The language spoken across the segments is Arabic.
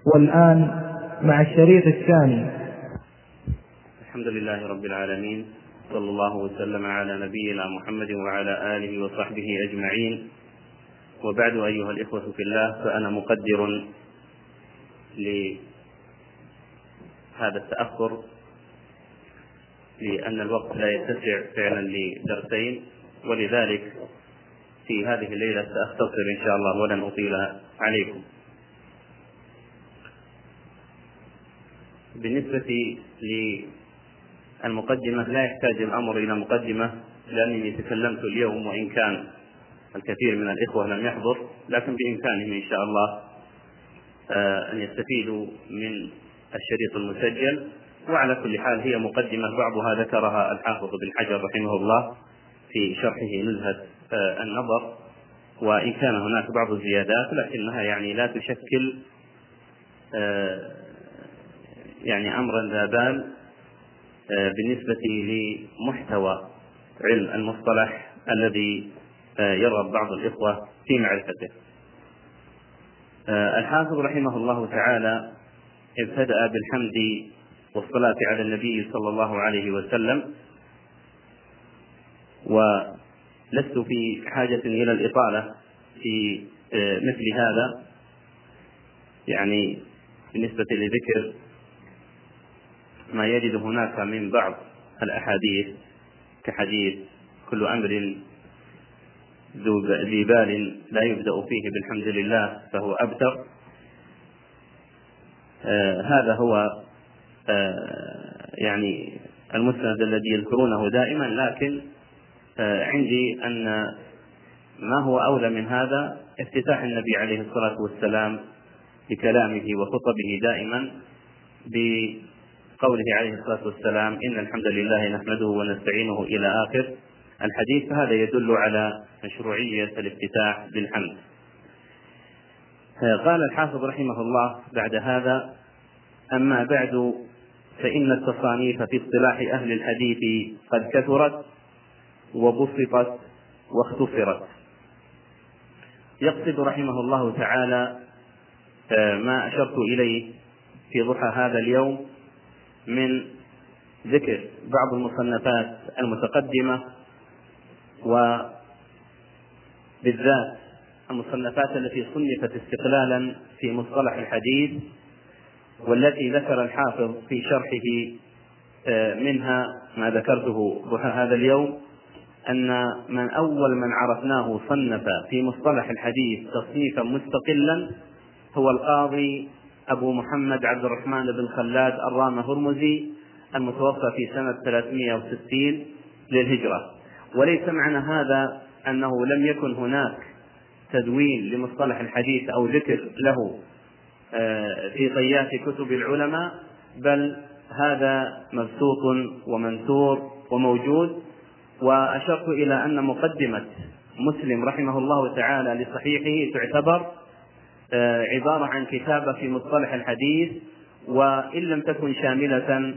والآن مع الشريط الثاني. الحمد لله رب العالمين، صلى الله وسلم على نبينا محمد وعلى آله وصحبه أجمعين، وبعد. أيها الإخوة في الله، فأنا مقدر لهذا التأخر لأن الوقت لا يتسع فعلا لدرسين، ولذلك في هذه الليلة سأختصر إن شاء الله ولن أطيل عليكم. بالنسبة للمقدمة لا يحتاج الأمر إلى مقدمة، لأنني تكلمت اليوم وإن كان الكثير من الإخوة لم يحضر، لكن بإمكانهم إن شاء الله أن يستفيدوا من الشريط المسجل. وعلى كل حال هي مقدمة بعضها ذكرها الحافظ بن حجر رحمه الله في شرحه نزهة النظر، وإن كان هناك بعض الزيادات لكنها لا تشكل أمرا ذا بال بالنسبة لمحتوى علم المصطلح الذي يرغب بعض الإخوة في معرفته. الحافظ رحمه الله تعالى ابتدأ بالحمد والصلاة على النبي صلى الله عليه وسلم، ولست في حاجة إلى الإطالة في مثل هذا، بالنسبة لذكر ما يجد هناك من بعض الأحاديث كحديث كل أمر ذي بال لا يبدأ فيه بالحمد لله فهو أبتر. هذا هو المسند الذي يذكرونه دائما، لكن عندي أن ما هو أولى من هذا افتتاح النبي عليه الصلاة والسلام بكلامه وخطبه دائما بقوله عليه الصلاة والسلام: إن الحمد لله نحمده ونستعينه إلى آخر الحديث. فهذا يدل على مشروعية الافتتاح بالحمد. قال الحافظ رحمه الله بعد هذا: أما بعد، فإن التصانيف في اصطلاح أهل الحديث قد كثرت وبسطت واختصرت. يقصد رحمه الله تعالى ما أشرت إليه في ضحى هذا اليوم من ذكر بعض المصنفات المتقدمة، وبالذات المصنفات التي صنفت استقلالا في مصطلح الحديث، والتي ذكر الحافظ في شرحه منها ما ذكرته ضحى هذا اليوم، أن من أول من عرفناه صنف في مصطلح الحديث تصنيفا مستقلا هو القاضي أبو محمد عبد الرحمن بن خلاد الرامة-هرمزي، المتوفى في سنة 360 للهجرة. وليس معنى هذا أنه لم يكن هناك تدوين لمصطلح الحديث أو ذكر له في طيات كتب العلماء، بل هذا مبسوط ومنثور وموجود. وأشرت إلى أن مقدمة مسلم رحمه الله تعالى لصحيحه تعتبر عبارة عن كتابة في مصطلح الحديث، وإن لم تكن شاملة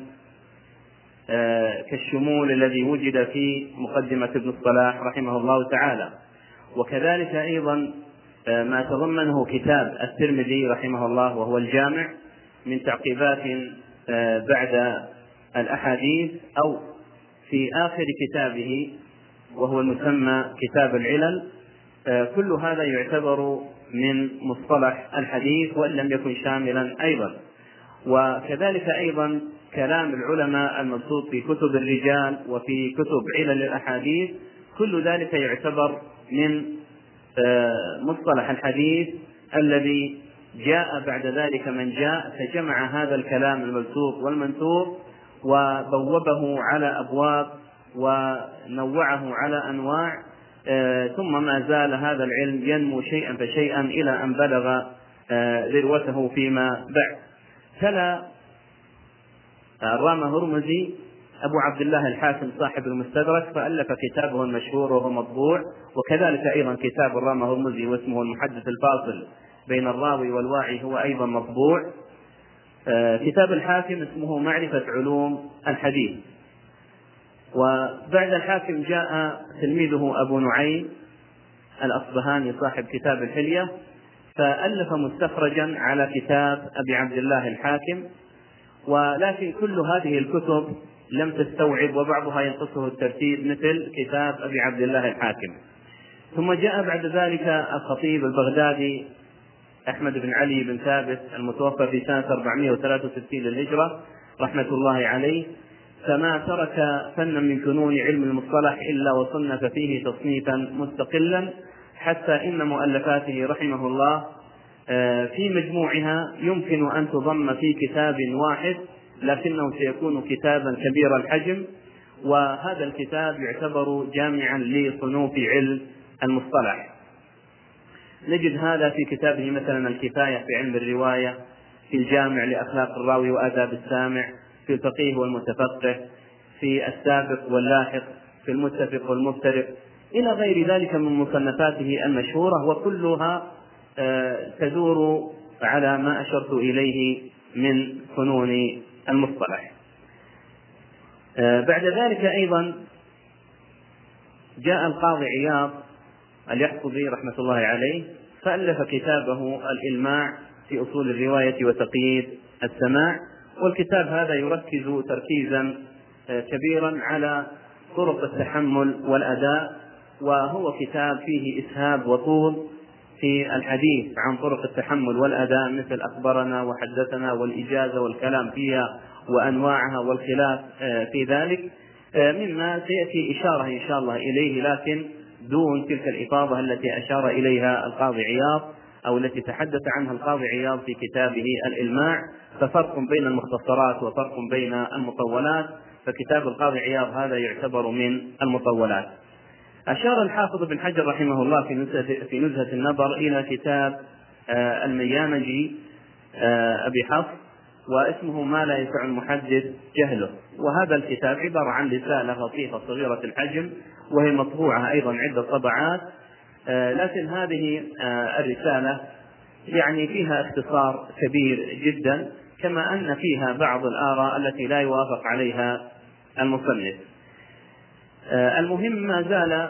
كالشمول الذي وجد في مقدمة ابن الصلاح رحمه الله تعالى. وكذلك أيضا ما تضمنه كتاب الترمذي رحمه الله وهو الجامع من تعقيبات بعد الأحاديث، أو في آخر كتابه وهو المسمى كتاب العلل. كل هذا يعتبر من مصطلح الحديث وإن لم يكن شاملا أيضا. وكذلك أيضا كلام العلماء المبسوط في كتب الرجال وفي كتب علل الأحاديث، كل ذلك يعتبر من مصطلح الحديث الذي جاء بعد ذلك من جاء فجمع هذا الكلام المبسوط والمنثور وبوبه على أبواب ونوعه على أنواع، ثم ما زال هذا العلم ينمو شيئا فشيئا إلى أن بلغ ذروته فيما بعد. تلا الرامة-هرمزي أبو عبد الله الحاكم صاحب المستدرك، فألف كتابه المشهور وهو مطبوع، وكذلك أيضا كتاب الرامة-هرمزي واسمه المحدث الفاصل بين الراوي والواعي هو أيضا مطبوع. كتاب الحاكم اسمه معرفة علوم الحديث. وبعد الحاكم جاء تلميذه أبو نعيم الأصبهاني صاحب كتاب الحلية، فألف مستخرجا على كتاب أبي عبد الله الحاكم، ولكن كل هذه الكتب لم تستوعب، وبعضها ينقصه الترتيب مثل كتاب أبي عبد الله الحاكم. ثم جاء بعد ذلك الخطيب البغدادي أحمد بن علي بن ثابت المتوفى في سنة 463 للهجرة رحمة الله عليه، فما ترك فنا من فنون علم المصطلح إلا وصنف فيه تصنيفا مستقلا، حتى إن مؤلفاته رحمه الله في مجموعها يمكن أن تضم في كتاب واحد، لكنه سيكون كتابا كبير الحجم، وهذا الكتاب يعتبر جامعا لصنوف علم المصطلح. نجد هذا في كتابه مثلا الكفاية في علم الرواية، في الجامع لأخلاق الراوي وآداب السامع، في الفقيه والمتفقه، في السابق واللاحق، في المتفق والمفترق، إلى غير ذلك من مصنفاته المشهورة، وكلها تدور على ما أشرت إليه من فنون المصطلح. بعد ذلك أيضا جاء القاضي عياض اليحفظي رحمة الله عليه، فألف كتابه الإلماع في أصول الرواية وتقييد السماع، والكتاب هذا يركز تركيزا كبيرا على طرق التحمل والأداء، وهو كتاب فيه إسهاب وطول في الحديث عن طرق التحمل والأداء، مثل أخبرنا وحدثنا والإجازة والكلام فيها وأنواعها والخلاف في ذلك، مما سيأتي إشارة إن شاء الله إليه، لكن دون تلك الإفاضة التي أشار إليها القاضي عياض أو التي تحدث عنها القاضي عياض في كتابه الإلماع. ففرق بين المختصرات وفرق بين المطولات، فكتاب القاضي عياض هذا يعتبر من المطولات. أشار الحافظ بن حجر رحمه الله في نزهة النظر إلى كتاب الميانجي أبي حفص، واسمه ما لا يسع المحدث جهله، وهذا الكتاب عبارة عن رسالة لطيفة صغيرة الحجم، وهي مطبوعة أيضا عدة طبعات، لكن هذه الرسالة يعني فيها اختصار كبير جدا، كما أن فيها بعض الآراء التي لا يوافق عليها المصنف. المهم ما زال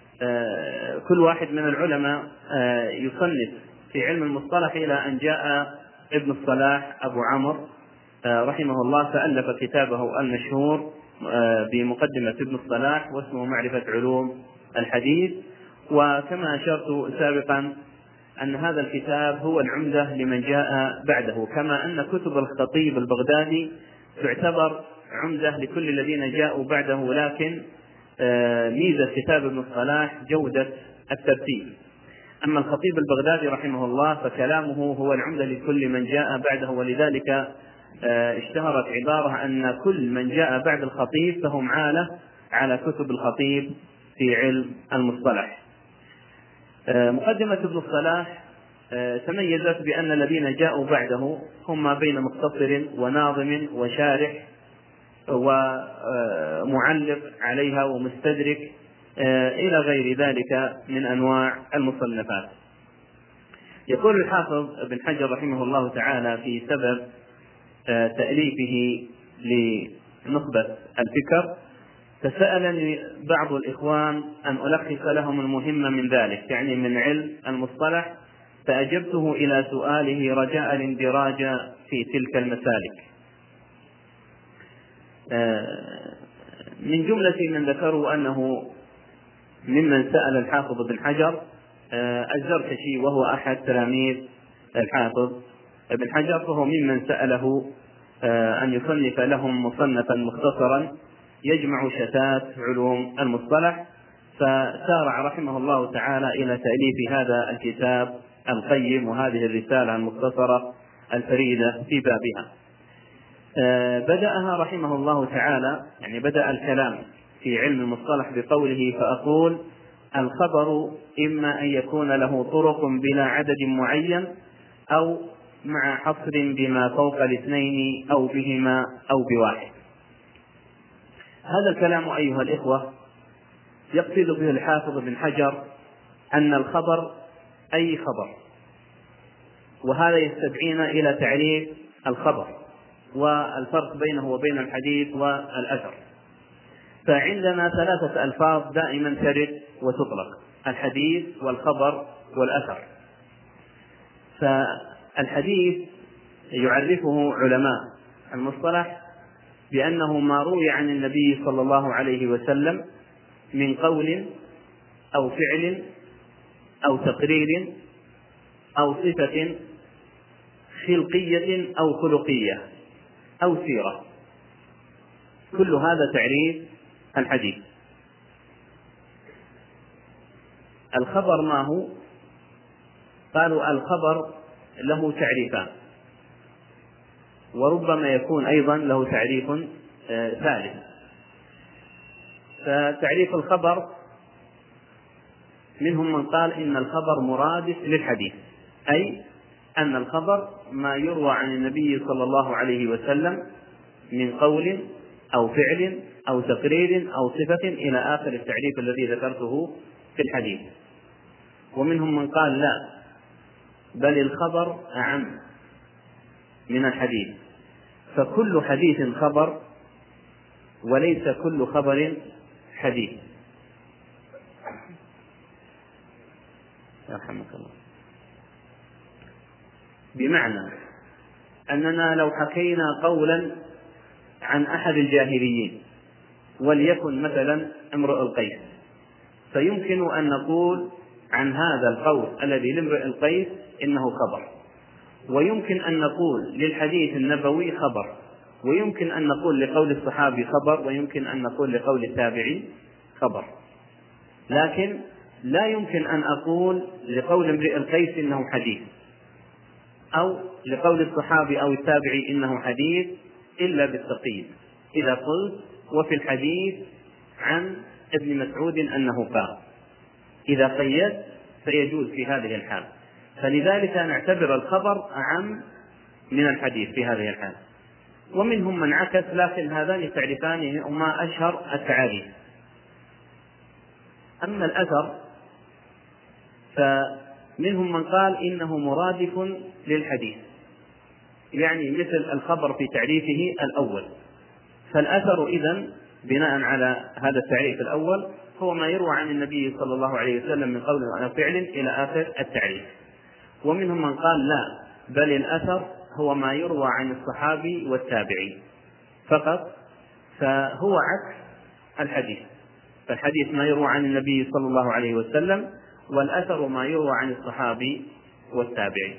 كل واحد من العلماء يصنف في علم المصطلح إلى أن جاء ابن الصلاح أبو عمرو رحمه الله، فألف كتابه المشهور بمقدمة ابن الصلاح واسمه معرفة علوم الحديث. وكما أشرت سابقا أن هذا الكتاب هو العمدة لمن جاء بعده، كما أن كتب الخطيب البغدادي تعتبر عمدة لكل الذين جاءوا بعده، لكن ميزة كتاب ابن الصلاح جودة الترتيب. أما الخطيب البغدادي رحمه الله فكلامه هو العمدة لكل من جاء بعده، ولذلك اشتهرت عبارة أن كل من جاء بعد الخطيب فهم عالة على كتب الخطيب في علم المصطلح. مقدمة ابن الصلاح تميزت بأن الذين جاءوا بعده هم ما بين مختصر وناظم وشارح ومعلق عليها ومستدرك إلى غير ذلك من أنواع المصنفات. يقول الحافظ ابن حجر رحمه الله تعالى في سبب تأليفه لنخبة الفكر: فسألني بعض الإخوان أن ألخص لهم المهم من ذلك، يعني من علم المصطلح، فأجبته إلى سؤاله رجاء الاندراج في تلك المسالك. من جملة من ذكروا أنه ممن سأل الحافظ ابن حجر الزركشي، وهو أحد تلاميذ الحافظ ابن حجر، فهو ممن سأله أن يصنف لهم مصنفا مختصرا يجمع شتات علوم المصطلح، فسارع رحمه الله تعالى إلى تأليف هذا الكتاب القيم وهذه الرسالة المختصرة الفريدة في بابها. بدأها رحمه الله تعالى، يعني بدأ الكلام في علم المصطلح بقوله: فأقول الخبر إما أن يكون له طرق بلا عدد معين، أو مع حصر بما فوق الاثنين، أو بهما أو بواحد. هذا الكلام أيها الإخوة يقصد به الحافظ بن حجر أن الخبر أي خبر، وهذا يستدعينا إلى تعريف الخبر والفرق بينه وبين الحديث والأثر. فعندنا ثلاثة ألفاظ دائما ترد وتطلق: الحديث والخبر والأثر. فالحديث يعرفه علماء المصطلح بأنه ما روي عن النبي صلى الله عليه وسلم من قول أو فعل أو تقرير أو صفة خلقية أو خلقية أو سيرة، كل هذا تعريف الحديث. الخبر ما هو؟ قالوا الخبر له تعريفان، وربما يكون أيضا له تعريف ثالث. فتعريف الخبر منهم من قال إن الخبر مرادف للحديث، أي أن الخبر ما يروى عن النبي صلى الله عليه وسلم من قول أو فعل أو تقرير أو صفة إلى آخر التعريف الذي ذكرته في الحديث. ومنهم من قال لا، بل الخبر أعم من الحديث، فكل حديث خبر وليس كل خبر حديث. يرحمك الله. بمعنى أننا لو حكينا قولا عن أحد الجاهليين وليكن مثلا امرؤ القيس، فيمكن أن نقول عن هذا القول الذي لامرؤ القيس إنه خبر، ويمكن أن نقول للحديث النبوي خبر، ويمكن أن نقول لقول الصحابي خبر، ويمكن أن نقول لقول التابعي خبر، لكن لا يمكن أن أقول لقول امرئ القيس إنه حديث، أو لقول الصحابي أو التابعي إنه حديث إلا بالتقييد. إذا قلت وفي الحديث عن ابن مسعود أنه قال، إذا قيدت فيجوز في هذه الحال. فلذلك نعتبر الخبر أعم من الحديث في هذه الحال. ومنهم من عكس، لكن هذان التعريفان هما أشهر التعاريف. أما الأثر فمنهم من قال إنه مرادف للحديث، يعني مثل الخبر في تعريفه الأول. فالأثر إذن بناء على هذا التعريف الأول هو ما يروى عن النبي صلى الله عليه وسلم من قول أو فعل إلى آخر التعريف. ومنهم من قال لا، بل الأثر هو ما يروى عن الصحابي والتابعي فقط، فهو عكس الحديث. فالحديث ما يروى عن النبي صلى الله عليه وسلم، والأثر ما يروى عن الصحابي والتابعي.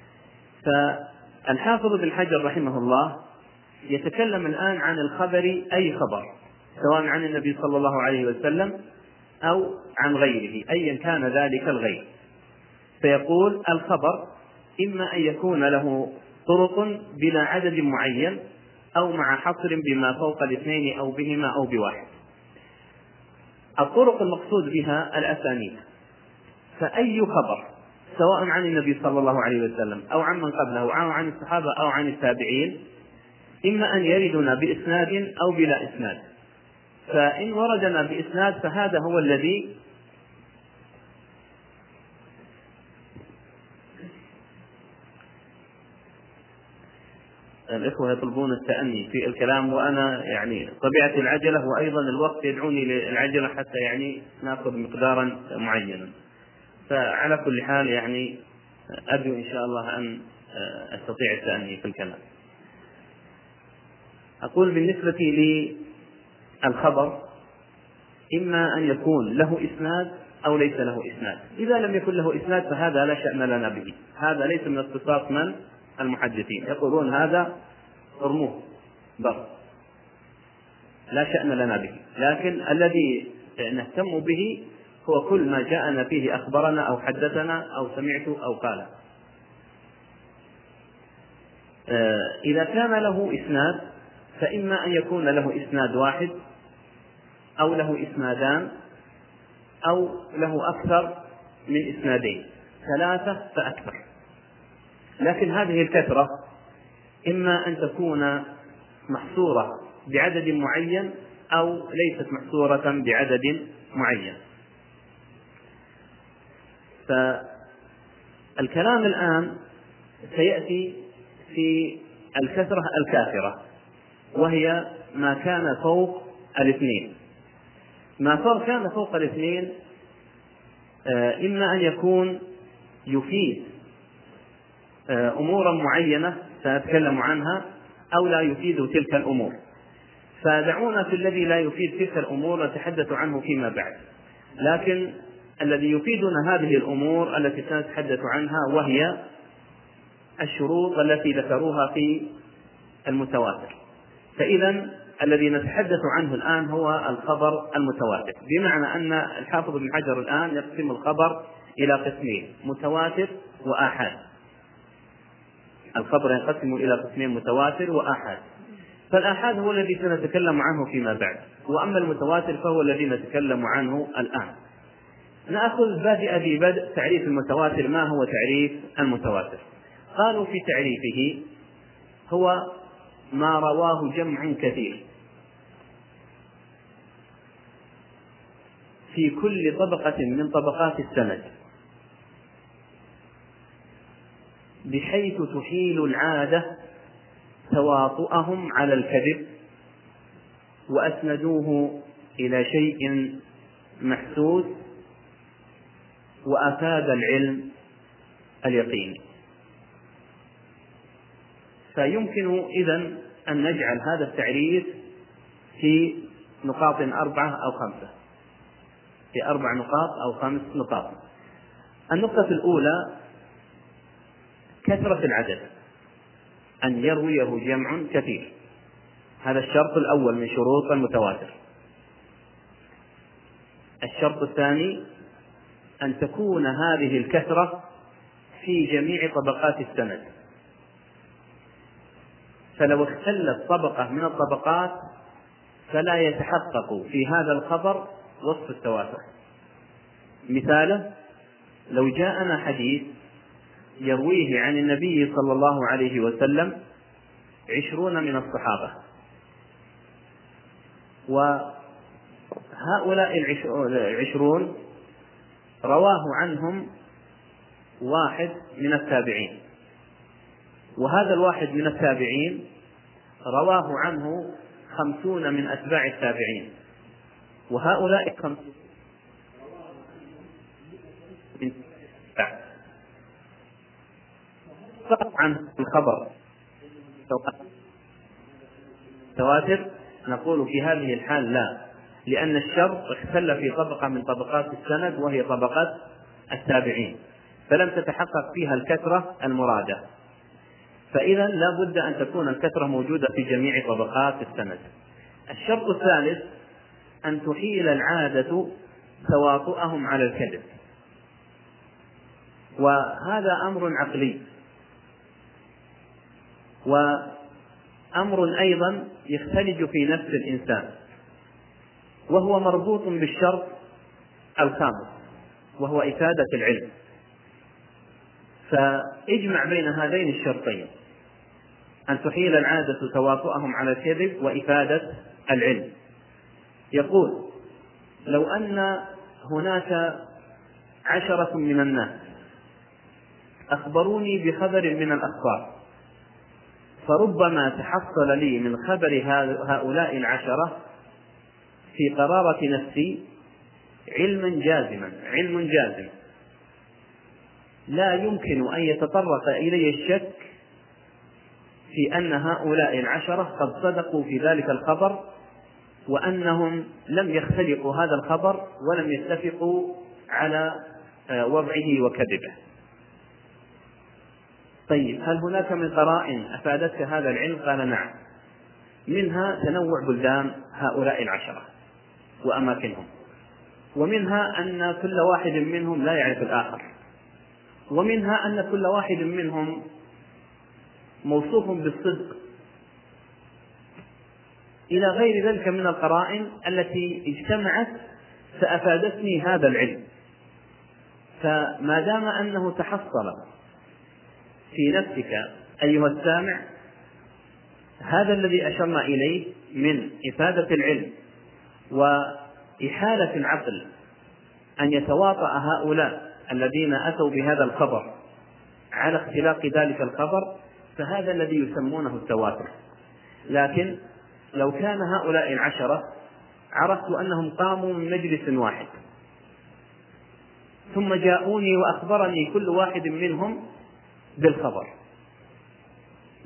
فالحافظ ابن حجر رحمه الله يتكلم الآن عن الخبر، أي خبر سواء عن النبي صلى الله عليه وسلم أو عن غيره أيا كان ذلك الغير. فيقول الخبر إما أن يكون له طرق بلا عدد معين، أو مع حصر بما فوق الاثنين أو بهما أو بواحد. الطرق المقصود بها الأسانيد. فأي خبر سواء عن النبي صلى الله عليه وسلم أو عن من قبله أو عن الصحابة أو عن التابعين، إما أن يردنا بإسناد أو بلا إسناد. فإن وردنا بإسناد فهذا هو الذي الإخوة يطلبون التأني في الكلام، وأنا يعني طبيعة العجلة وأيضا الوقت يدعوني للعجلة حتى يعني نأخذ مقدارا معينا. فعلى كل حال يعني أرجو إن شاء الله أن أستطيع التأني في الكلام. أقول بالنسبة للخبر إما أن يكون له إسناد أو ليس له إسناد. إذا لم يكن له إسناد فهذا لا شأن لنا به، هذا ليس من اختصاص من المحدثين، يقولون هذا ارموه بر، لا شأن لنا به. لكن الذي نهتم به هو كل ما جاءنا فيه أخبرنا أو حدثنا أو سمعت أو قال. إذا كان له إسناد فإما أن يكون له إسناد واحد أو له إسنادان أو له أكثر من إسنادين، 3 فأكثر. لكن هذه الكثرة إما أن تكون محصورة بعدد معين أو ليست محصورة بعدد معين. فالكلام الآن سيأتي في الكثرة الكافرة، وهي ما كان فوق الاثنين. ما كان فوق الاثنين إما أن يكون يفيد أمورا معينة سنتكلم عنها أو لا يفيد تلك الأمور، فدعونا في الذي لا يفيد تلك الأمور نتحدث عنه فيما بعد. لكن الذي يفيدنا هذه الأمور التي سنتحدث عنها وهي الشروط التي ذكروها في المتواتر. فإذا الذي نتحدث عنه الآن هو الخبر المتواتر، بمعنى أن الحافظ ابن حجر الآن يقسم الخبر إلى قسمين: متواتر وآحاد. الخبر ينقسم إلى قسمين: متواتر وآحاد. فالآحاد هو الذي سنتكلم عنه فيما بعد، وأما المتواتر فهو الذي نتكلم عنه الآن. نأخذ بادئ ببدء تعريف المتواتر. ما هو تعريف المتواتر؟ قالوا في تعريفه: هو ما رواه جمع كثير في كل طبقة من طبقات السند بحيث تحيل العادة تواطؤهم على الكذب وأسندوه إلى شيء محسوس وأفاد العلم اليقيني. فيمكن إذن أن نجعل هذا التعريف في نقاط 4 أو 5، في 4 نقاط أو 5 نقاط. النقطة الأولى: كثرة العدد، أن يرويه جمع كثير. هذا الشرط الأول من شروط المتواتر. الشرط الثاني: أن تكون هذه الكثرة في جميع طبقات السند، فلو اختلت طبقة من الطبقات فلا يتحقق في هذا الخبر وصف التواتر. مثاله: لو جاءنا حديث يرويه عن النبي صلى الله عليه وسلم 20 من الصحابة، وهؤلاء 20 رواه عنهم 1 من التابعين، وهذا 1 من التابعين رواه عنه 50 من أتباع التابعين، وهؤلاء 50 من عن الخبر تواتر. نقول في هذه الحال لا، لأن الشرط اختل في طبقة من طبقات السند وهي طبقة التابعين، فلم تتحقق فيها الكثرة المرادة. فإذا لا بد أن تكون الكثرة موجودة في جميع طبقات السند. الشرط الثالث: أن تحيل العادة تواطؤهم على الكذب، وهذا أمر عقلي، وأمر أيضا يختلج في نفس الإنسان، وهو مربوط بالشرط الخامس وهو إفادة العلم. فاجمع بين هذين الشرطين: أن تحيل العادة تواطؤهم على الكذب وإفادة العلم. يقول: لو أن هناك 10 من الناس أخبروني بخبر من الأخبار، فربما تحصل لي من خبر هؤلاء 10 في قرارة نفسي علم جازم لا يمكن أن يتطرق إلي الشك في أن هؤلاء 10 قد صدقوا في ذلك الخبر، وأنهم لم يختلقوا هذا الخبر ولم يتفقوا على وضعه وكذبه. طيب، هل هناك من قرائن أفادتك هذا العلم؟ قال: نعم. منها تنوع بلدان هؤلاء 10 وأماكنهم، ومنها أن كل واحد منهم لا يعرف الآخر، ومنها أن كل واحد منهم موصوف بالصدق، إلى غير ذلك من القرائن التي اجتمعت فأفادتني هذا العلم. فما دام أنه تحصل في نفسك أيها السامع هذا الذي أشرنا إليه من إفادة العلم وإحالة العقل أن يتواطأ هؤلاء الذين أتوا بهذا الخبر على اختلاق ذلك الخبر، فهذا الذي يسمونه التواتر. لكن لو كان هؤلاء 10 عرفت أنهم قاموا من مجلس واحد، ثم جاءوني وأخبرني كل واحد منهم بالخبر،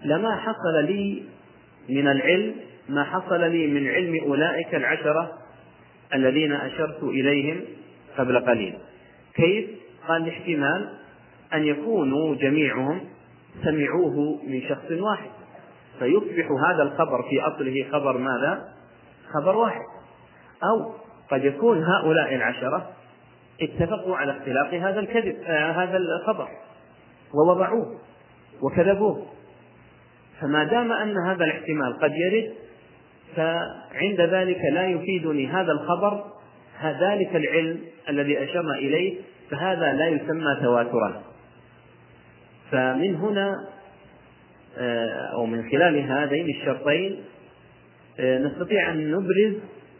لما حصل لي من العلم ما حصل لي من علم أولئك العشرة الذين أشرت إليهم قبل قليل. كيف؟ قال احتمال أن يكونوا جميعهم سمعوه من شخص واحد، فيصبح هذا الخبر في أصله خبر ماذا؟ خبر واحد. أو قد يكون هؤلاء العشرة اتفقوا على اختلاق هذا الخبر ووضعوه وكذبوه. فما دام أن هذا الاحتمال قد يرد، فعند ذلك لا يفيدني هذا الخبر ذلك العلم الذي أشرنا إليه، فهذا لا يسمى تواترا. فمن هنا أو من خلال هذين الشرطين نستطيع أن نبرز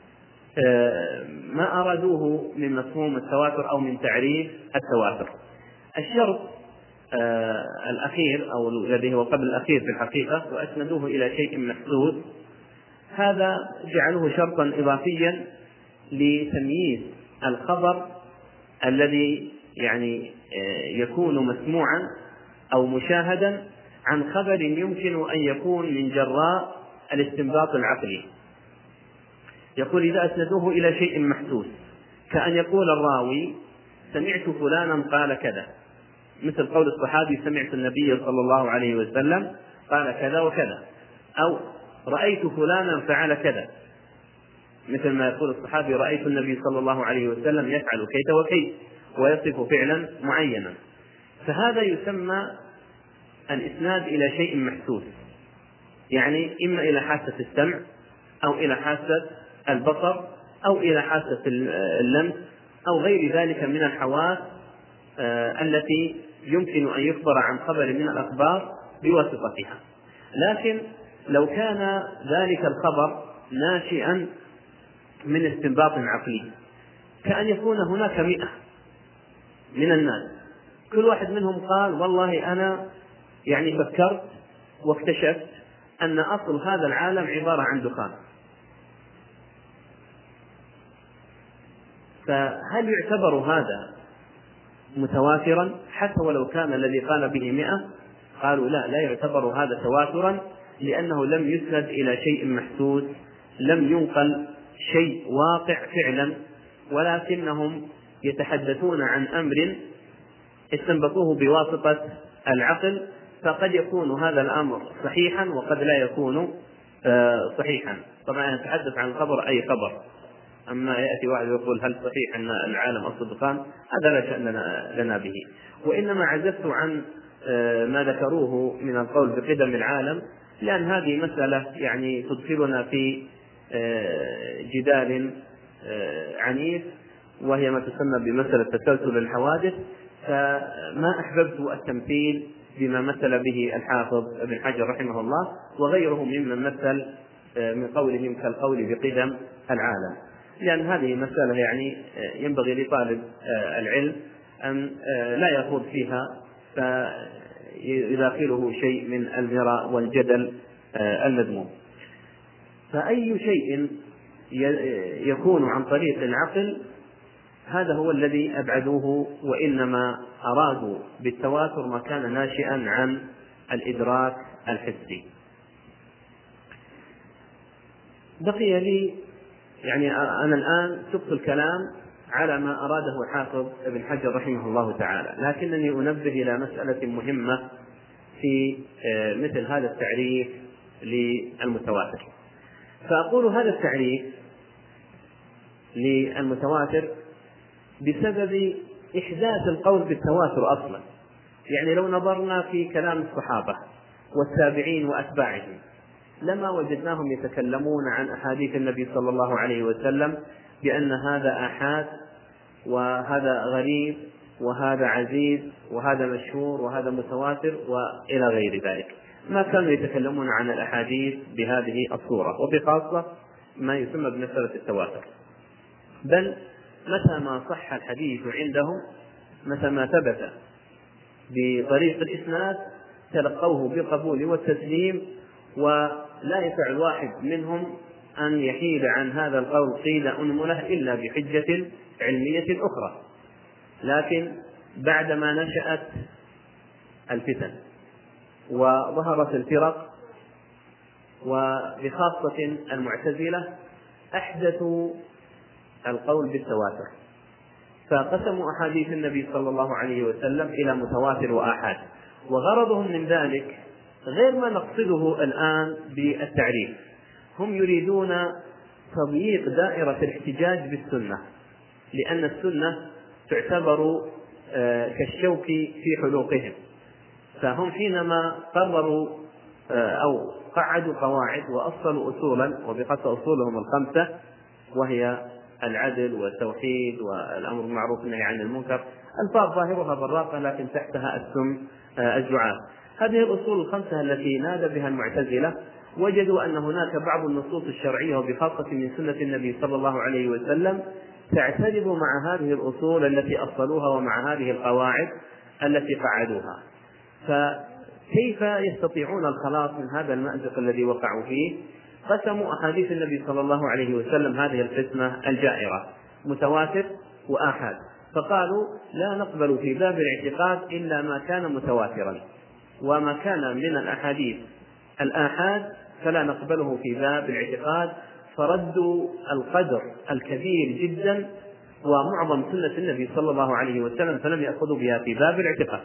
ما أرادوه من مفهوم التواتر أو من تعريف التواتر. الشرط الأخير أو الذي هو قبل الأخير في الحقيقة وأسندوه إلى شيء محسوس، هذا جعلوه شرطا إضافيا لتمييز الخبر الذي يعني يكون مسموعا أو مشاهدا عن خبر يمكن أن يكون من جراء الاستنباط العقلي. يقول إذا أسندوه إلى شيء محسوس، كأن يقول الراوي سمعت فلانا قال كذا، مثل قول الصحابي سمعت النبي صلى الله عليه وسلم قال كذا وكذا، أو رأيت فلانا فعل كذا، مثل ما يقول الصحابي رأيت النبي صلى الله عليه وسلم يفعل كيت وكيت ويصف فعلا معينا. فهذا يسمى الإسناد إلى شيء محسوس، يعني إما إلى حاسة السمع أو إلى حاسة البصر أو إلى حاسة اللمس أو غير ذلك من الحواس التي يمكن أن يخبر عن خبر من الأخبار بواسطتها. لكن لو كان ذلك الخبر ناشئا من استنباط عقلي، كأن يكون هناك 100 من الناس كل واحد منهم قال والله أنا يعني فكرت واكتشفت أن أصل هذا العالم عبارة عن دخان، فهل يعتبر هذا متواترا حتى ولو كان الذي قال به 100؟ قالوا لا يعتبر هذا تواترا، لأنه لم يسند إلى شيء محسوس، لم ينقل شيء واقع فعلا، ولكنهم يتحدثون عن أمر استنبطوه بواسطة العقل، فقد يكون هذا الأمر صحيحا وقد لا يكون صحيحا. طبعا نتحدث عن الخبر أي خبر، أما يأتي واحد يقول هل صحيح أن العالم أصل دخان، هذا لا شأن لنا به. وإنما عزفت عن ما ذكروه من القول بقدم العالم، لأن هذه مسألة يعني تدخلنا في جدال عنيف، وهي ما تسمى بمسألة تسلسل الحوادث، فما أحببت التمثيل بما مثل به الحافظ ابن حجر رحمه الله وغيره ممن مثل من قولهم كالقول بقدم العالم، لأن هذه مسألة يعني ينبغي لطالب العلم أن لا يخوض فيها فيداخله شيء من المراء والجدل المذموم. فأي شيء يكون عن طريق العقل هذا هو الذي أبعدوه، وإنما أرادوا بالتواتر ما كان ناشئا عن الإدراك الحسي. بقي لي يعني أنا الآن سبت الكلام على ما أراده حافظ ابن حجر رحمه الله تعالى، لكنني أنبه إلى مسألة مهمة في مثل هذا التعريف للمتواتر. فأقول هذا التعريف للمتواتر بسبب إحداث القول بالتواتر أصلا. يعني لو نظرنا في كلام الصحابة والتابعين وأتباعهم لما وجدناهم يتكلمون عن أحاديث النبي صلى الله عليه وسلم بأن هذا آحاد وهذا غريب وهذا عزيز وهذا مشهور وهذا متواتر وإلى غير ذلك. ما كانوا يتكلمون عن الأحاديث بهذه الصورة، وبخاصة ما يسمى بمسألة التواتر، بل متى ما صح الحديث عندهم، متى ما ثبت بطريق الإسناد تلقوه بالقبول والتسليم، ولا يسع الواحد منهم أن يحيد عن هذا القول قيل أنمله إلا بحجة علمية أخرى. لكن بعدما نشأت الفتن وظهرت الفرق، وبخاصة المعتزلة أحدثوا القول بالتواتر، فقسموا أحاديث النبي صلى الله عليه وسلم إلى متواتر وآحاد، وغرضهم من ذلك غير ما نقصده الآن بالتعريف. هم يريدون تضييق دائرة الاحتجاج بالسنة، لأن السنة تعتبر كالشوك في حلوقهم. فهم حينما قرروا أو قعدوا قواعد وأصلوا أصولا، وبقصد أصولهم الخمسة، وهي العدل والتوحيد والأمر بالمعروف والنهي عن المنكر، ألفاظ ظاهرها براقة لكن تحتها السم الزعاف. هذه الأصول الخمسة التي نادى بها المعتزلة وجدوا أن هناك بعض النصوص الشرعية وبخاصة من سنة النبي صلى الله عليه وسلم تعترض مع هذه الأصول التي أصلوها ومع هذه القواعد التي قعدوها. فكيف يستطيعون الخلاص من هذا المأزق الذي وقعوا فيه؟ قسموا أحاديث النبي صلى الله عليه وسلم هذه القسمة الجائرة متواتر وآحاد، فقالوا لا نقبل في باب الاعتقاد إلا ما كان متواترا، وما كان من الأحاديث الآحاد فلا نقبله في باب الاعتقاد. فردوا القدر الكبير جدا ومعظم سنة النبي صلى الله عليه وسلم، فلم يأخذوا بها في باب الاعتقاد.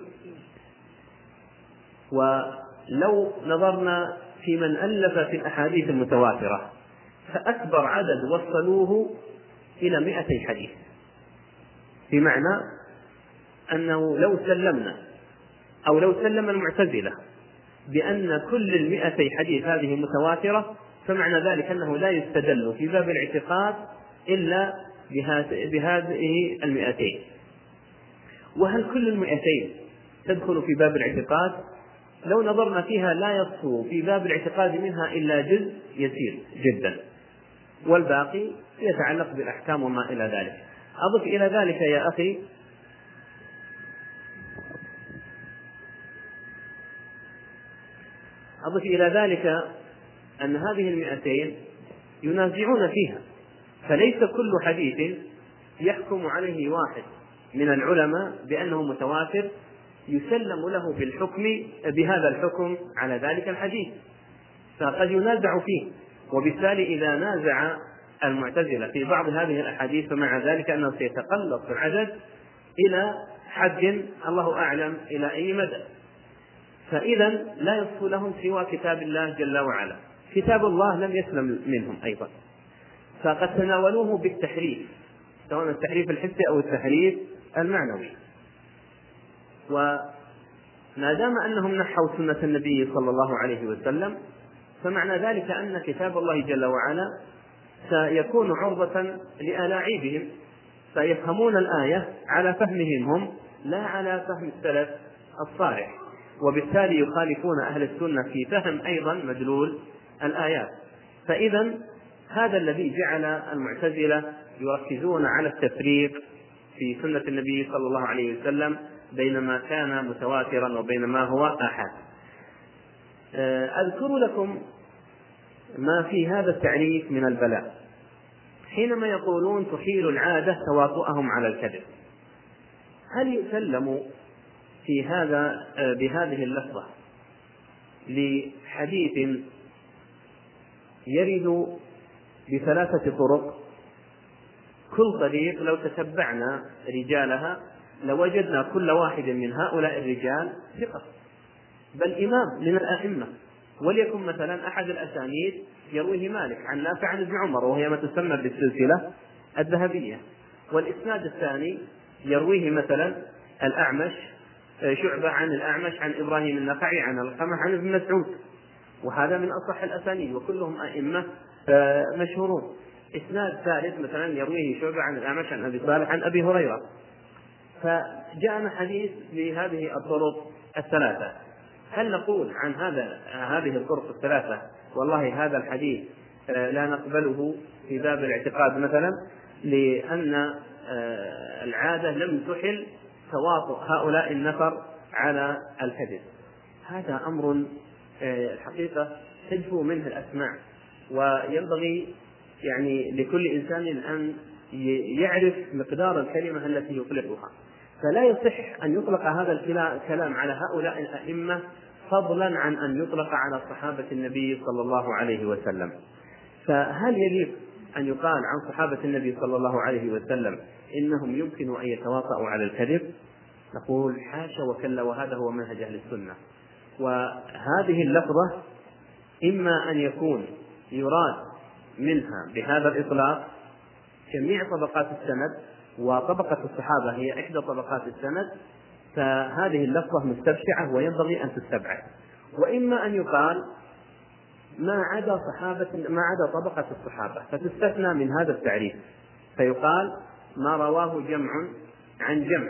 ولو نظرنا في من ألف في الأحاديث المتواترة، فأكبر عدد وصلوه إلى 200 حديث، بمعنى أنه لو سلمنا أو لو سلم المعتزلة بأن كل 200 حديث هذه متواترة، فمعنى ذلك أنه لا يستدل في باب الاعتقاد إلا بهذه 200. وهل كل 200 تدخل في باب الاعتقاد؟ لو نظرنا فيها لا يصفو في باب الاعتقاد منها إلا جزء يسير جدا، والباقي يتعلق بالأحكام وما إلى ذلك. أضف إلى ذلك يا أخي أن هذه 200 ينازعون فيها، فليس كل حديث يحكم عليه واحد من العلماء بأنه متواتر يسلم له بهذا الحكم على ذلك الحديث، فقد ينازع فيه. وبالتالي إذا نازع المعتزلة في بعض هذه الأحاديث فمع ذلك أنه سيتقلص العدد إلى حد الله أعلم إلى أي مدى. فإذا لا يصف لهم سوى كتاب الله جل وعلا. كتاب الله لم يسلم منهم أيضا، فقد تناولوه بالتحريف، سواء التحريف الحسي أو التحريف المعنوي. وما دام أنهم نحوا سنة النبي صلى الله عليه وسلم، فمعنى ذلك أن كتاب الله جل وعلا سيكون عرضة لألاعيبهم، فيفهمون الآية على فهمهم هم لا على فهم السلف الصالح، وبالتالي يخالفون أهل السنة في فهم أيضا مدلول الآيات. فإذا هذا الذي جعل المعتزلة يركزون على التفريق في سنة النبي صلى الله عليه وسلم بين ما كان متواترا وبين ما هو آحاد. أذكر لكم ما في هذا التعريف من البلاء. حينما يقولون تحيل العادة تواطؤهم على الكذب، هل يسلم في هذا بهذه اللفظة لحديث يرد ب3 طرق، كل طريق لو تتبعنا رجالها لوجدنا كل واحد من هؤلاء الرجال ثقة، بل إمام من الأئمة، وليكن مثلا أحد الأسانيد يرويه مالك عن نافع عن ابن عمر وهي ما تسمى بالسلسلة الذهبية، والإسناد الثاني يرويه مثلا الأعمش شعبة عن الأعمش عن إبراهيم النخعي عن القمة عن ابن مسعود، وهذا من أصح الأسانيد وكلهم أئمة مشهورون. إسناد ثالث مثلا يرويه شعبة عن الأعمش عن أبي صالح عن أبي هريرة. فجاءنا حديث بهذه الطرق الثلاثة، هل نقول عن هذه الطرق الثلاثة والله هذا الحديث لا نقبله في باب الاعتقاد مثلا لأن العادة لم تحل تواطؤ هؤلاء النفر على الكذب؟ هذا أمر الحقيقة تجفو منه الأسماع، وينبغي يعني لكل إنسان أن يعرف مقدار الكلمة التي يطلقها. فلا يصح أن يطلق هذا الكلام على هؤلاء الأئمة فضلا عن أن يطلق على صحابة النبي صلى الله عليه وسلم. فهل يليق أن يقال عن صحابة النبي صلى الله عليه وسلم إنهم يمكن أن يتواطؤوا على الكذب؟ نقول حاشا وكلا، وهذا هو منهج أهل السنة. وهذه اللفظة إما أن يكون يراد منها بهذا الإطلاق جميع طبقات السند، وطبقة الصحابة هي إحدى طبقات السند، فهذه اللفظة مستبشعة وينبغي أن تستبعد. وإما أن يقال ما عدا طبقة الصحابة فتستثنى من هذا التعريف، فيقال ما رواه جمع عن جمع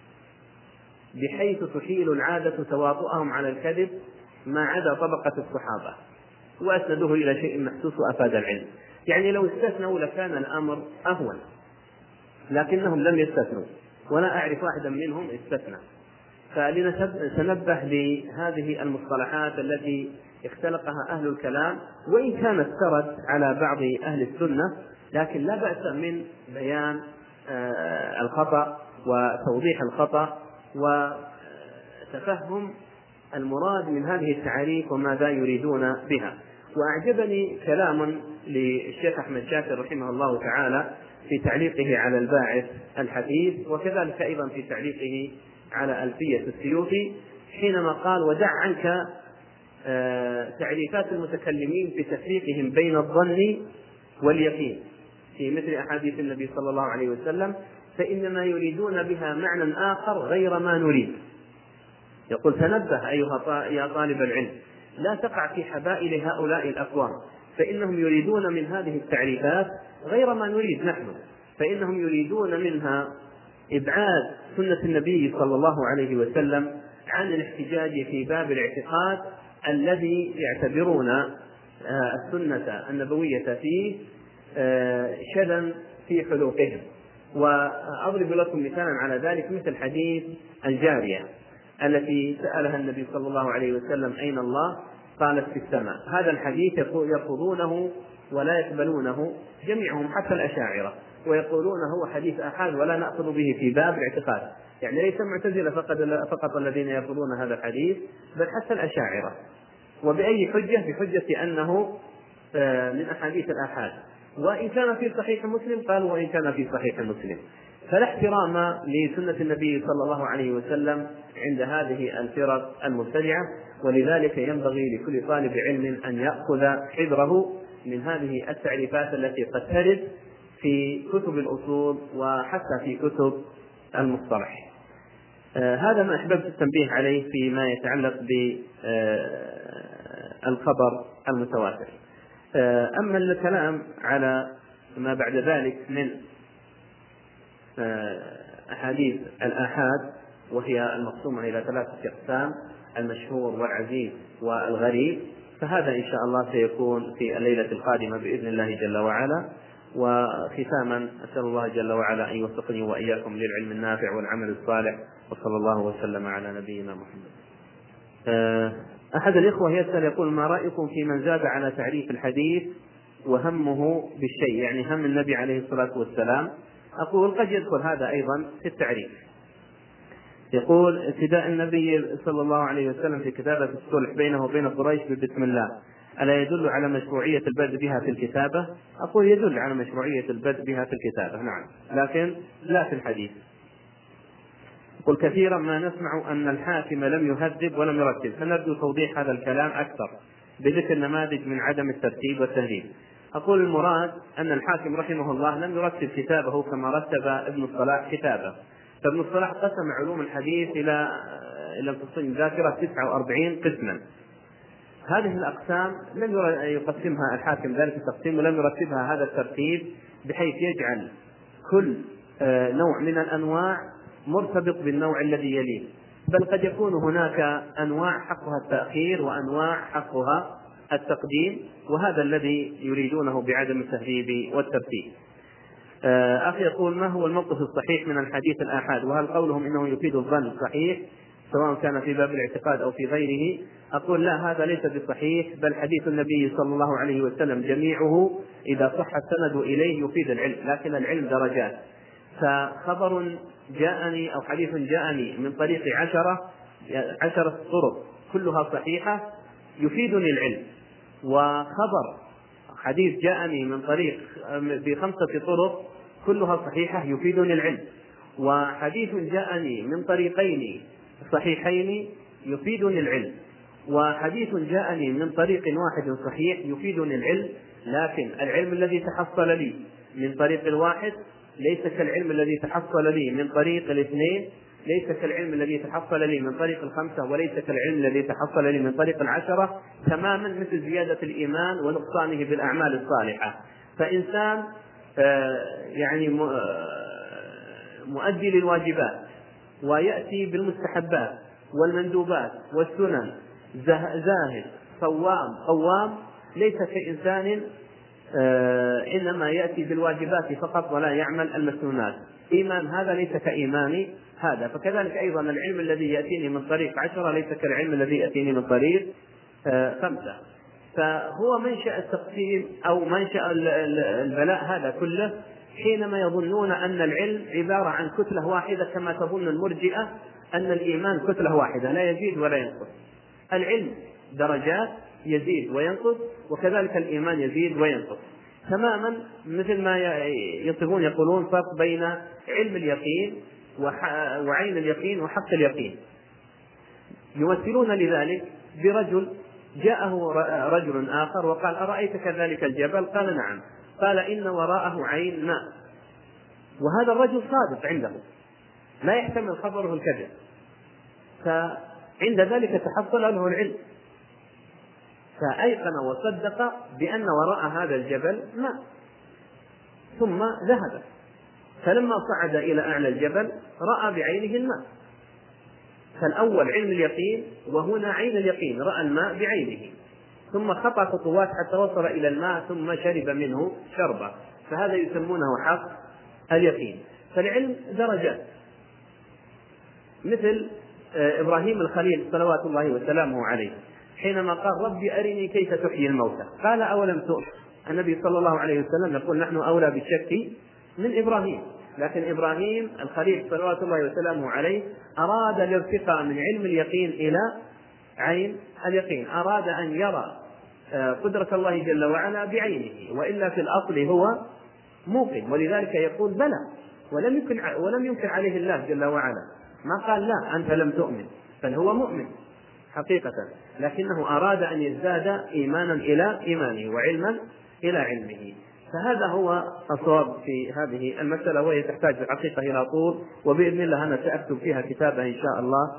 بحيث تحيل العادة تواطؤهم على الكذب ما عدا طبقة الصحابة، وأسندوه إلى شيء محسوس وأفاد العلم. يعني لو استثنوا لكان الأمر أهون، لكنهم لم يستثنوا، ولا أعرف واحدا منهم استثنى. فلنتنبه لهذه المصطلحات التي اختلقها أهل الكلام، وإن كانت سرت على بعض أهل السنة، لكن لا بأس من بيان الخطأ وتوضيح الخطأ وتفهم المراد من هذه التعاريف وماذا يريدون بها. وأعجبني كلام للشيخ أحمد شاكر رحمه الله تعالى في تعليقه على الباعث الحديث، وكذلك أيضا في تعليقه على ألفية السيوطي، حينما قال: ودع عنك تعريفات المتكلمين في تفريقهم بين الظن واليقين في مثل أحاديث النبي صلى الله عليه وسلم، فإنما يريدون بها معنى آخر غير ما نريد. يقول: تنبه أيها يا طالب العلم، لا تقع في حبائل هؤلاء الأقوام، فإنهم يريدون من هذه التعريفات غير ما نريد نحن، فإنهم يريدون منها إبعاد سنة النبي صلى الله عليه وسلم عن الاحتجاج في باب الاعتقاد الذي يعتبرون السنة النبوية فيه شذا في حلوقهم. وأضرب لكم مثالا على ذلك مثل حديث الجارية التي سألها النبي صلى الله عليه وسلم: أين الله؟ قالت: في السماء. هذا الحديث يرفضونه ولا يقبلونه جميعهم حتى الأشاعرة، ويقولون هو حديث آحاد ولا نأخذ به في باب الاعتقاد. يعني ليس المعتزلة فقط الذين يرفضون هذا الحديث، بل حتى الأشاعرة. وبأي حجة؟ بحجة أنه من أحاديث الآحاد، وإن كان في صحيح مسلم قالوا وإن كان في صحيح مسلم. فلا احترام لسنة النبي صلى الله عليه وسلم عند هذه الفرق المبتدعة، ولذلك ينبغي لكل طالب علم أن يأخذ حذره من هذه التعريفات التي قد ترد في كتب الأصول وحتى في كتب المصطلح. هذا ما أحببت التنبيه عليه فيما يتعلق بالخبر المتواتر. أما الكلام على ما بعد ذلك من أحاديث الآحاد، وهي المقسومة إلى 3 أقسام: المشهور والعزيز والغريب، فهذا إن شاء الله سيكون في الليلة القادمة بإذن الله جل وعلا. وختاما أسأل الله جل وعلا أن يوفقني وإياكم للعلم النافع والعمل الصالح، وصلى الله وسلم على نبينا محمد. أحد الإخوة يسأل يقول: ما رأيكم في من زاد على تعريف الحديث وهمه بالشيء، يعني هم النبي عليه الصلاة والسلام؟ أقول: قد يدخل هذا أيضا في التعريف. يقول: ابتداء النبي صلى الله عليه وسلم في كتابة الصلح بينه وبين قريش ببسم الله، ألا يدل على مشروعية البدء بها في الكتابة؟ أقول: يدل على مشروعية البدء بها في الكتابة، نعم، لكن لا في الحديث. يقول: كثيرا ما نسمع أن الحاكم لم يهذب ولم يرتب، فنرجو توضيح هذا الكلام أكثر بذكر نماذج من عدم الترتيب والتهذيب. أقول: المراد أن الحاكم رحمه الله لم يرتب كتابه كما رتب ابن الصلاح كتابه. فابن الصلاح قسم علوم الحديث إلى تصل ذاكرة 49 قسما. هذه الأقسام لم يقسمها الحاكم ذلك التقسيم، ولم يرتبها هذا الترتيب بحيث يجعل كل نوع من الأنواع مرتبط بالنوع الذي يليه، بل قد يكون هناك أنواع حقها التأخير وأنواع حقها التقديم، وهذا الذي يريدونه بعدم التهذيب والترتيب. أخي يقول: ما هو الموقف الصحيح من الحديث الآحاد، وهل قولهم إنه يفيد الظن صحيح سواء كان في باب الاعتقاد أو في غيره؟ أقول: لا، هذا ليس بصحيح، بل حديث النبي صلى الله عليه وسلم جميعه إذا صح السند إليه يفيد العلم، لكن العلم درجات. فخبر جاءني أو حديث جاءني من طريق 10 طرق كلها صحيحة يفيدني العلم، وخبر حديث جاءني من طريق ب5 طرق كلها صحيحة يفيدني العلم، وحديث جاءني من طريقين صحيحين يفيدني العلم، وحديث جاءني من طريق واحد صحيح يفيدني العلم. لكن العلم الذي تحصل لي من طريق الواحد ليس كالعلم الذي تحصل لي من طريق الاثنين، ليس كالعلم الذي تحصل لي من طريق 5، وليس كالعلم الذي تحصل لي من طريق 10. تماما مثل زيادة الإيمان ونقصانه بالأعمال الصالحة. فإنسان يعني مؤدي للواجبات ويأتي بالمستحبات والمندوبات والسنن، زاهد صوام قوام، ليس كإنسان إنما يأتي بالواجبات فقط ولا يعمل المسنونات. إيمان هذا ليس كإيمان هذا. فكذلك أيضا العلم الذي يأتيني من طريق 10 ليس كالعلم الذي يأتيني من طريق 5. فهو منشأ التقسيم أو منشأ البلاء هذا كله حينما يظنون أن العلم عبارة عن كتلة واحدة، كما تظن المرجئة أن الإيمان كتلة واحدة لا يزيد ولا ينقص. العلم درجات يزيد وينقص، وكذلك الإيمان يزيد وينقص تماما، مثل ما يصفون يقولون فرق بين علم اليقين وعين اليقين وحق اليقين. يمثلون لذلك برجل جاءه رجل آخر وقال: أرأيت كذلك الجبل؟ قال: نعم. قال: إن وراءه عين ماء. وهذا الرجل صادق عنده، لا يحتمل خبره الكذب، فعند ذلك تحصل له العلم، فأيقن وصدق بأن وراء هذا الجبل ماء، ثم ذهب. فلما صعد إلى أعلى الجبل رأى بعينه الماء. فالأول علم اليقين، وهنا عين اليقين، رأى الماء بعينه، ثم خطى خطوات حتى وصل إلى الماء ثم شرب منه شربة، فهذا يسمونه حق اليقين. فالعلم درجات، مثل إبراهيم الخليل صلوات الله وسلامه عليه حينما قال: ربي أرني كيف تحيي الموتى. قال: أولم تؤمن؟ النبي صلى الله عليه وسلم يقول: نحن أولى بالشك من إبراهيم. لكن إبراهيم الخليل صلوات الله وسلامه عليه أراد الارتقاء من علم اليقين إلى عين اليقين، أراد أن يرى قدرة الله جل وعلا بعينه، وإلا في الأصل هو موقن، ولذلك يقول: بلى، ولم ينكر عليه الله جل وعلا، ما قال: لا أنت لم تؤمن، بل هو مؤمن حقيقة، لكنه أراد أن يزداد إيمانا إلى إيمانه وعلما إلى علمه. فهذا هو الصواب في هذه المسألة، وهي تحتاج في الحقيقة إلى طول، وبإذن الله أنا سأكتب فيها كتابة إن شاء الله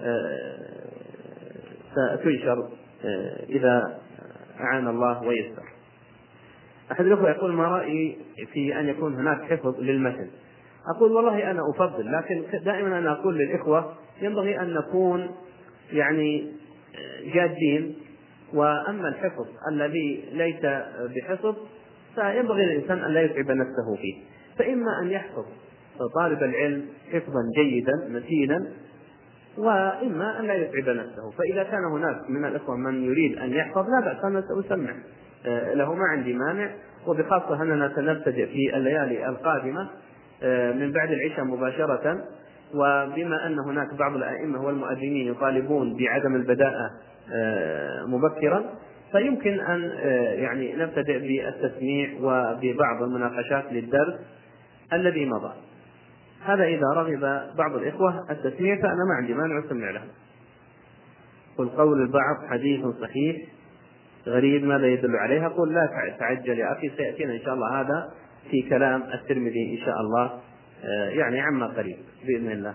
ستنشر إذا أعان الله ويسر. أحد الأخوة يقول: ما رأيي في أن يكون هناك حفظ للمتن؟ أقول: والله أنا أفضل، لكن دائما أنا أقول للإخوة ينبغي أن نكون يعني جادين، وأما الحفظ الذي ليس بحفظ فينبغي للإنسان أن لا يتعب نفسه فيه. فإما أن يحفظ طالب العلم حفظا جيدا متينا، وإما أن لا يتعب نفسه. فإذا كان هناك من الإخوة من يريد أن يحفظ لا بأس، أنا سأسمع له، ما عندي مانع، وبخاصة أننا سنبتدئ في الليالي القادمة من بعد العشاء مباشرة، وبما أن هناك بعض الأئمة والمؤذنين يطالبون بعدم البداءة مبكرا، فيمكن أن يعني نبتدئ بالتسميع وببعض المناقشات للدرس الذي مضى. هذا إذا رغب بعض الإخوة التسميع فأنا ما عندي مانع أسمع له. قل قول البعض حديث صحيح غريب ماذا يدل عليه؟ أقول: لا تعجل يا أخي، سيأتينا إن شاء الله هذا في كلام الترمذي إن شاء الله، يعني عما قريب بإذن الله.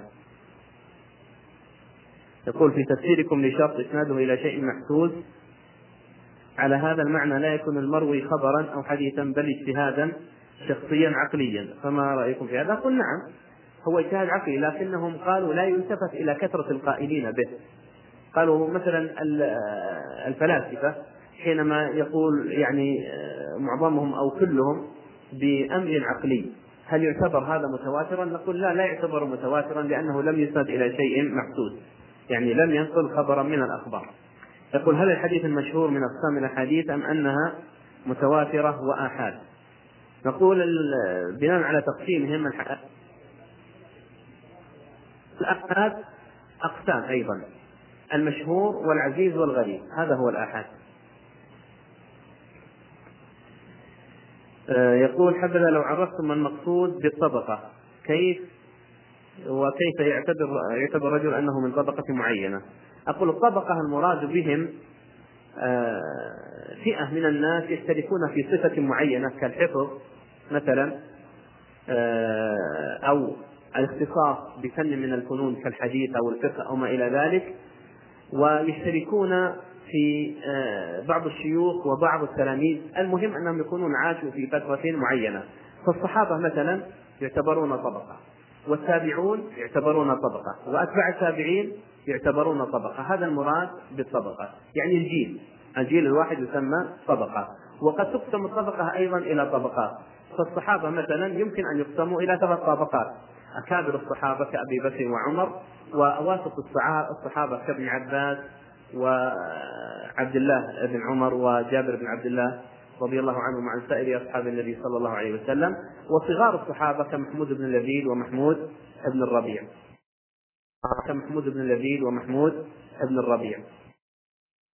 يقول: في تفسيركم لشرط إسناده إلى شيء محسوس، على هذا المعنى لا يكون المروي خبرا أو حديثا بل اجتهادا شخصيا عقليا، فما رأيكم في هذا؟ قل: نعم، هو اجتهاد عقلي، لكنهم قالوا لا يلتفت إلى كثرة القائلين به. قالوا مثلا الفلاسفة حينما يقول يعني معظمهم أو كلهم بأمر عقلي، هل يعتبر هذا متواترا؟ نقول: لا يعتبر متواترا، لأنه لم يسند إلى شيء محسوس، يعني لم ينقل خبرا من الأخبار. يقول: هل الحديث المشهور من أقسام الأحاديث أم أنها متواترة وآحاد؟ نقول بناء على تقسيمهم الآحاد أقسام أيضا، المشهور والعزيز والغريب، هذا هو الآحاد. يقول حبذا لو عرفتم المقصود بالطبقة، وكيف يعتبر الرجل أنه من طبقة معينة. أقول الطبقة المراد بهم فئة من الناس يشتركون في صفة معينة كالحفظ مثلا، أو الاختصاص بفن من الفنون كالحديث أو الفقه أو ما إلى ذلك، ويشتركون في بعض الشيوخ وبعض التلاميذ، المهم أنهم يكونون عاشوا في فترة معينة. فالصحابة مثلا يعتبرون طبقة، والتابعون يعتبرون طبقة، وأتباع التابعين يعتبرون طبقة. هذا المراد بالطبقة، يعني الجيل الواحد يسمى طبقة. وقد تقسم الطبقة أيضا إلى طبقات. فالصحابة مثلا يمكن أن يقسموا إلى 3 طبقات: أكابر الصحابة كأبي بكر وعمر، وأواسط الصحابة كابن عباس وعبد الله بن عمر وجابر بن عبد الله رضي الله عنهم وعن سائر أصحاب النبي صلى الله عليه وسلم، وصغار الصحابة كمحمود بن لبيد ومحمود بن الربيع.